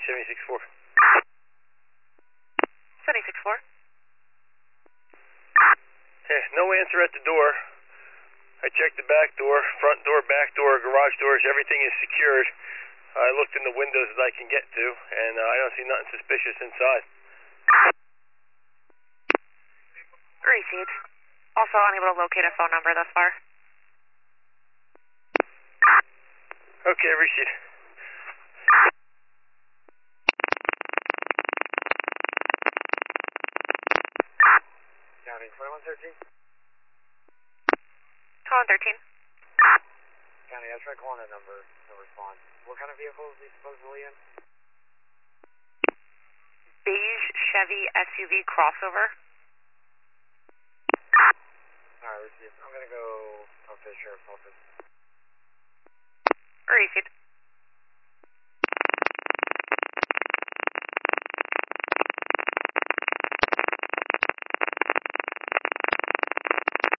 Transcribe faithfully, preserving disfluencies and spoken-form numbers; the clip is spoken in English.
seventy-six four. seventy-six four. Yeah, no answer at the door. I checked the back door, front door, back door, garage doors, everything is secured. I looked in the windows that I can get to, and uh, I don't see nothing suspicious inside. Received. Also unable to locate a phone number thus far. Okay, received. County twenty-one thirteen. twenty-one thirteen. County, I tried calling that number, no response. What kind of vehicle is he supposedly in? Beige Chevy S U V crossover. Alright, received. I'm gonna go talk to the sheriff's office. Received.